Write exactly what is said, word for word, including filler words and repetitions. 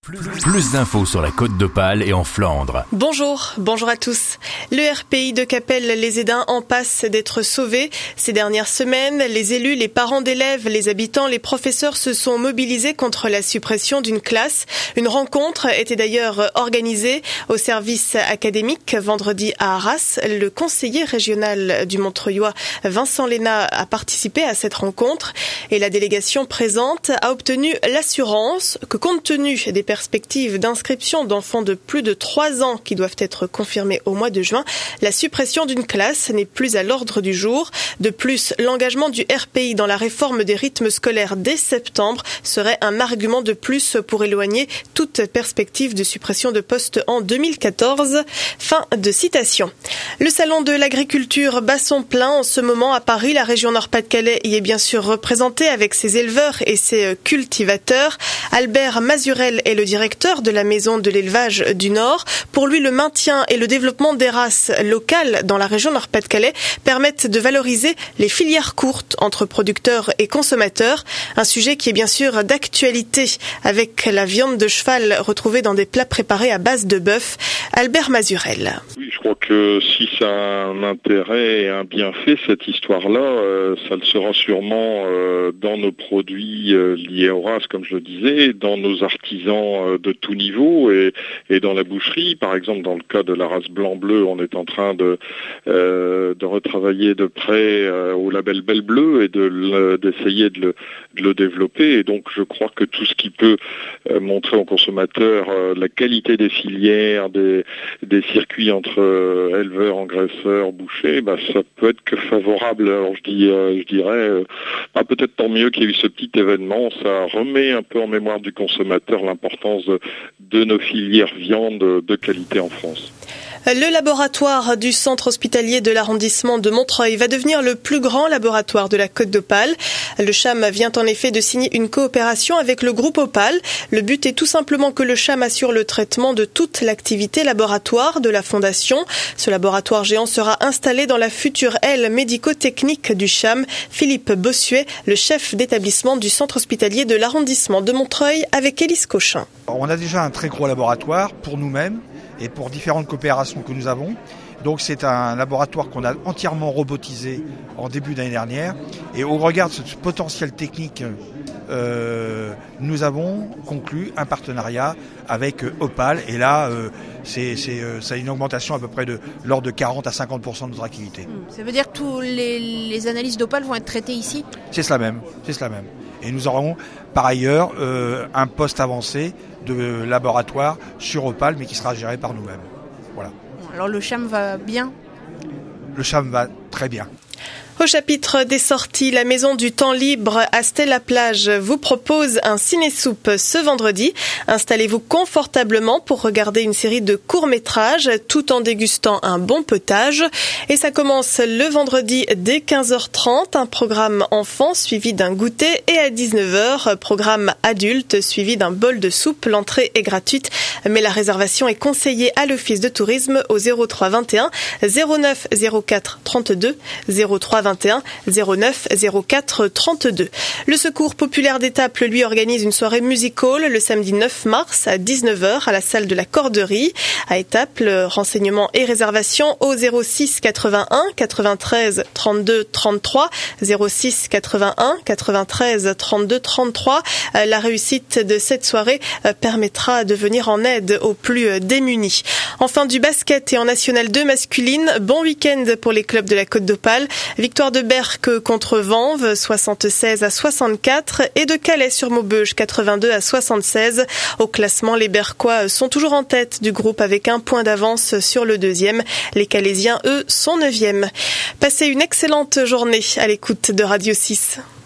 Plus, plus d'infos sur la Côte d'Opale et en Flandre. Bonjour, bonjour à tous. Le R P I de Capelle-les-Édins en passe d'être sauvé. Ces dernières semaines, les élus, les parents d'élèves, les habitants, les professeurs se sont mobilisés contre la suppression d'une classe. Une rencontre était d'ailleurs organisée au service académique vendredi à Arras. Le conseiller régional du Montreuillois, Vincent Léna, a participé à cette rencontre et la délégation présente a obtenu l'assurance que compte tenu des perspectives d'inscription d'enfants de plus de trois ans qui doivent être confirmés au mois de juin, la suppression d'une classe n'est plus à l'ordre du jour. De plus, l'engagement du R P I dans la réforme des rythmes scolaires dès septembre serait un argument de plus pour éloigner toute perspective de suppression de postes en deux mille quatorze. Fin de citation. Le salon de l'agriculture bat son plein en ce moment à Paris. La région Nord-Pas-de-Calais y est bien sûr représentée avec ses éleveurs et ses cultivateurs. Albert Mazurel est le directeur de la Maison de l'élevage du Nord. Pour lui, le maintien et le développement des races locales dans la région Nord-Pas-de-Calais permettent de valoriser les filières courtes entre producteurs et consommateurs. Un sujet qui est bien sûr d'actualité avec la viande de cheval retrouvée dans des plats préparés à base de bœuf. Albert Mazurel. Oui, je crois que si ça a un intérêt et un bienfait, cette histoire-là, euh, ça le sera sûrement euh, dans nos produits euh, liés aux races, comme je le disais, dans nos artisans de tout niveau et, et dans la boucherie. Par exemple, dans le cas de la race blanc-bleu, on est en train de, euh, de retravailler de près euh, au label Belle Bleu et de le, d'essayer de le, de le développer. Et donc, je crois que tout ce qui peut euh, montrer aux consommateurs euh, la qualité des filières, des, des circuits entre euh, éleveurs, engraisseurs, bouchers, bah, ça peut être que favorable. Alors, je, dis, euh, je dirais, euh, bah, peut-être tant mieux qu'il y ait eu ce petit événement. Ça remet un peu en mémoire du consommateur l'importance de, de nos filières viande de qualité en France. Le laboratoire du centre hospitalier de l'arrondissement de Montreuil va devenir le plus grand laboratoire de la Côte d'Opale. Le CHAM vient en effet de signer une coopération avec le groupe Opale. Le but est tout simplement que le CHAM assure le traitement de toute l'activité laboratoire de la fondation. Ce laboratoire géant sera installé dans la future aile médico-technique du CHAM. Philippe Bossuet, le chef d'établissement du centre hospitalier de l'arrondissement de Montreuil, avec Élise Cochin. On a déjà un très gros laboratoire pour nous-mêmes et pour différentes coopérations que nous avons. Donc c'est un laboratoire qu'on a entièrement robotisé en début d'année dernière. Et au regard de ce potentiel technique, euh, nous avons conclu un partenariat avec Opale. Et là, euh, c'est, c'est, euh, ça a une augmentation à peu près de l'ordre de quarante à cinquante pour cent de notre activité. Ça veut dire que tous les, les analyses d'Opale vont être traitées ici ? C'est cela même, c'est cela même. Et nous aurons par ailleurs euh, un poste avancé de laboratoire sur Opale, mais qui sera géré par nous-mêmes. Voilà. Alors le CHAM va bien ? Le CHAM va très bien. Au chapitre des sorties, la Maison du Temps Libre à Stella-Plage vous propose un ciné-soupe ce vendredi. Installez-vous confortablement pour regarder une série de courts-métrages tout en dégustant un bon potage. Et ça commence le vendredi dès quinze heures trente, un programme enfant suivi d'un goûter, et à dix-neuf heures, programme adulte suivi d'un bol de soupe. L'entrée est gratuite, mais la réservation est conseillée à l'Office de tourisme au zéro trois vingt et un zéro neuf zéro quatre trente-deux, zéro trois vingt et un zéro neuf zéro quatre trente-deux. Le Secours populaire d'Étaples, lui, organise une soirée music-hall le samedi neuf mars à dix-neuf heures à la salle de la Corderie. À Étaples, renseignements et réservations au zéro six quatre-vingt-un quatre-vingt-treize trente-deux trente-trois, zéro six quatre-vingt-un quatre-vingt-treize trente-deux trente-trois. La réussite de cette soirée permettra de venir en aide aux plus démunis. Enfin, du basket et en National deux masculine, bon week-end pour les clubs de la Côte d'Opale. Victoire de Berck contre Vanves, soixante-seize à soixante-quatre, et de Calais sur Maubeuge, quatre-vingt-deux à soixante-seize. Au classement, les Berquois sont toujours en tête du groupe avec un point d'avance sur le deuxième. Les Calaisiens, eux, sont neuvième. Passez une excellente journée à l'écoute de Radio six.